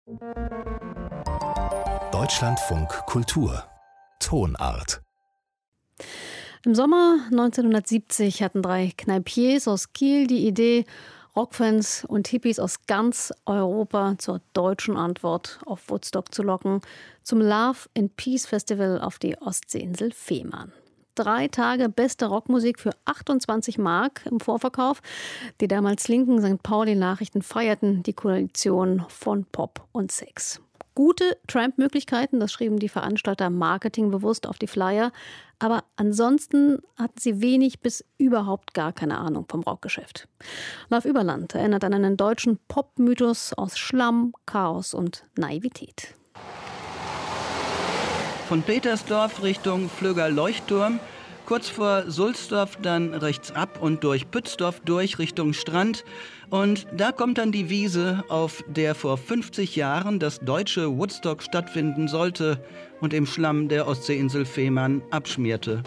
Deutschlandfunk Kultur Tonart. Im Sommer 1970 hatten 3 Kneipiers aus Kiel die Idee, Rockfans und Hippies aus ganz Europa zur deutschen Antwort auf Woodstock zu locken, zum Love and Peace Festival auf die Ostseeinsel Fehmarn. 3 Tage beste Rockmusik für 28 Mark im Vorverkauf. Die damals linken St. Pauli-Nachrichten feierten die Koalition von Pop und Sex. Gute Tramp-Möglichkeiten, das schrieben die Veranstalter marketingbewusst auf die Flyer. Aber ansonsten hatten sie wenig bis überhaupt gar keine Ahnung vom Rockgeschäft. Love Überland erinnert an einen deutschen Pop-Mythos aus Schlamm, Chaos und Naivität. Von Petersdorf Richtung Flöger Leuchtturm, kurz vor Sulzdorf dann rechts ab und durch Pützdorf durch Richtung Strand. Und da kommt dann die Wiese, auf der vor 50 Jahren das deutsche Woodstock stattfinden sollte und im Schlamm der Ostseeinsel Fehmarn abschmierte.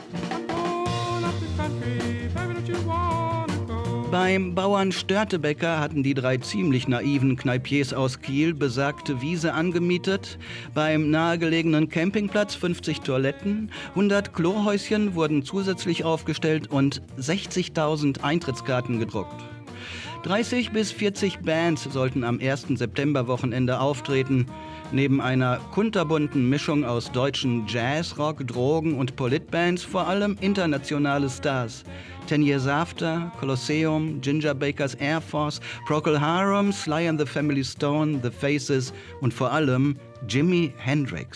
Beim Bauern Störtebecker hatten die 3 ziemlich naiven Kneipiers aus Kiel besagte Wiese angemietet. Beim nahegelegenen Campingplatz 50 Toiletten, 100 Klohäuschen wurden zusätzlich aufgestellt und 60.000 Eintrittskarten gedruckt. 30 bis 40 Bands sollten am 1. Septemberwochenende auftreten. Neben einer kunterbunten Mischung aus deutschen Jazz, Rock, Drogen- und Politbands vor allem internationale Stars. 10 Years After, Colosseum, Ginger Baker's Air Force, Procol Harum, Sly and the Family Stone, The Faces und vor allem Jimi Hendrix.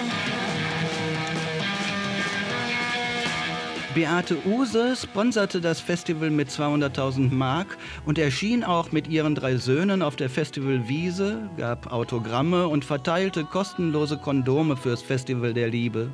Beate Uhse sponserte das Festival mit 200.000 Mark und erschien auch mit ihren 3 Söhnen auf der Festivalwiese, gab Autogramme und verteilte kostenlose Kondome fürs Festival der Liebe.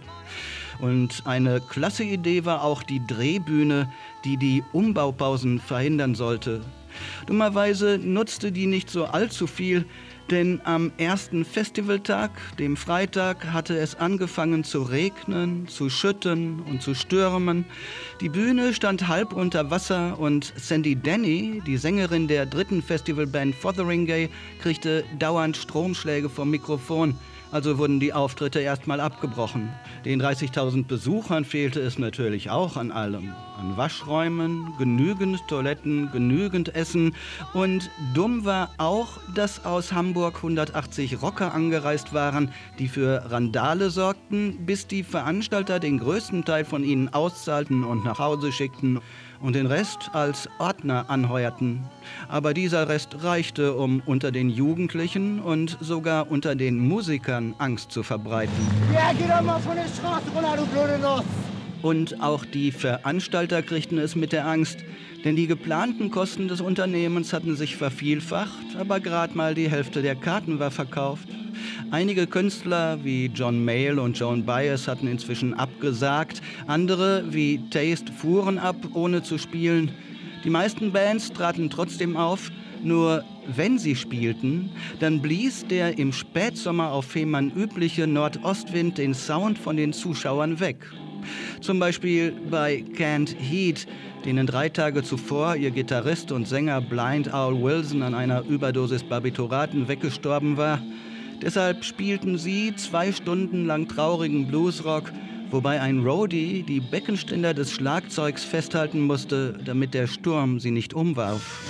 Und eine klasse Idee war auch die Drehbühne, die die Umbaupausen verhindern sollte. Dummerweise nutzte die nicht so allzu viel, denn am ersten Festivaltag, dem Freitag, hatte es angefangen zu regnen, zu schütten und zu stürmen. Die Bühne stand halb unter Wasser und Sandy Denny, die Sängerin der 3. Festivalband Fotheringay, kriegte dauernd Stromschläge vom Mikrofon. Also wurden die Auftritte erstmal abgebrochen. Den 30.000 Besuchern fehlte es natürlich auch an allem. An Waschräumen, genügend Toiletten, genügend Essen. Und dumm war auch, dass aus Hamburg 180 Rocker angereist waren, die für Randale sorgten, bis die Veranstalter den größten Teil von ihnen auszahlten und nach Hause schickten und den Rest als Ordner anheuerten. Aber dieser Rest reichte, um unter den Jugendlichen und sogar unter den Musikern Angst zu verbreiten. Ja, geh doch mal von der Straße runter, du blöde Nuss! Und auch die Veranstalter kriegten es mit der Angst, denn die geplanten Kosten des Unternehmens hatten sich vervielfacht, aber gerade mal die Hälfte der Karten war verkauft. Einige Künstler wie John Mayall und Joan Baez hatten inzwischen abgesagt, andere wie Taste fuhren ab, ohne zu spielen. Die meisten Bands traten trotzdem auf, nur wenn sie spielten, dann blies der im Spätsommer auf Fehmarn übliche Nordostwind den Sound von den Zuschauern weg. Zum Beispiel bei Can't Heat, denen 3 Tage zuvor ihr Gitarrist und Sänger Blind Owl Wilson an einer Überdosis Barbituraten weggestorben war. Deshalb spielten sie 2 Stunden lang traurigen Bluesrock, wobei ein Roadie die Beckenständer des Schlagzeugs festhalten musste, damit der Sturm sie nicht umwarf.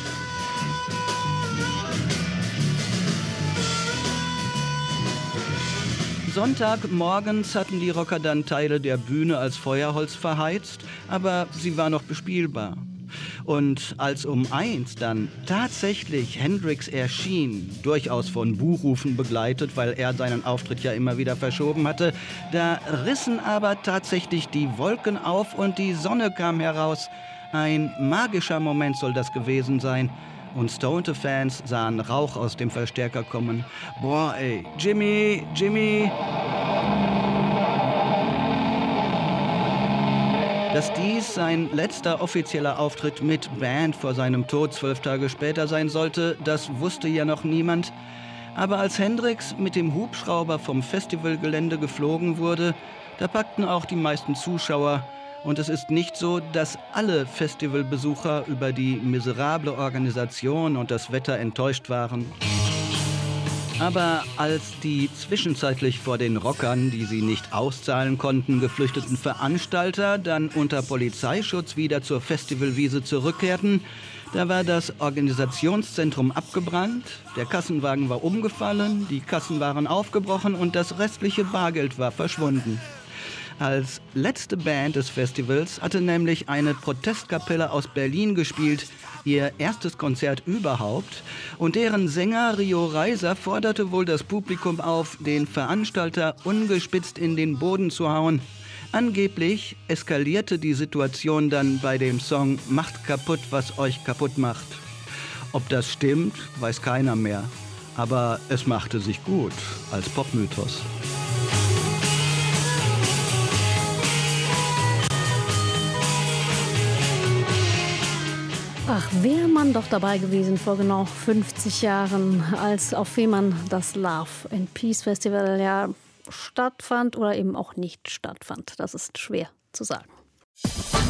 Sonntagmorgens hatten die Rocker dann Teile der Bühne als Feuerholz verheizt, aber sie war noch bespielbar. Und als um 1 dann tatsächlich Hendrix erschien, durchaus von Buhrufen begleitet, weil er seinen Auftritt ja immer wieder verschoben hatte, da rissen aber tatsächlich die Wolken auf und die Sonne kam heraus. Ein magischer Moment soll das gewesen sein. Und stonte Fans sahen Rauch aus dem Verstärker kommen. Boah, ey, Jimmy, Jimmy! Dass dies sein letzter offizieller Auftritt mit Band vor seinem Tod 12 Tage später sein sollte, das wusste ja noch niemand. Aber als Hendrix mit dem Hubschrauber vom Festivalgelände geflogen wurde, da packten auch die meisten Zuschauer. Und es ist nicht so, dass alle Festivalbesucher über die miserable Organisation und das Wetter enttäuscht waren. Aber als die zwischenzeitlich vor den Rockern, die sie nicht auszahlen konnten, geflüchteten Veranstalter dann unter Polizeischutz wieder zur Festivalwiese zurückkehrten, da war das Organisationszentrum abgebrannt, der Kassenwagen war umgefallen, die Kassen waren aufgebrochen und das restliche Bargeld war verschwunden. Als letzte Band des Festivals hatte nämlich eine Protestkapelle aus Berlin gespielt, ihr erstes Konzert überhaupt, und deren Sänger Rio Reiser forderte wohl das Publikum auf, den Veranstalter ungespitzt in den Boden zu hauen. Angeblich eskalierte die Situation dann bei dem Song »Macht kaputt, was euch kaputt macht«. Ob das stimmt, weiß keiner mehr. Aber es machte sich gut als Popmythos. Ach, wäre man doch dabei gewesen vor genau 50 Jahren, als auf Fehmarn das Love and Peace Festival ja stattfand oder eben auch nicht stattfand. Das ist schwer zu sagen.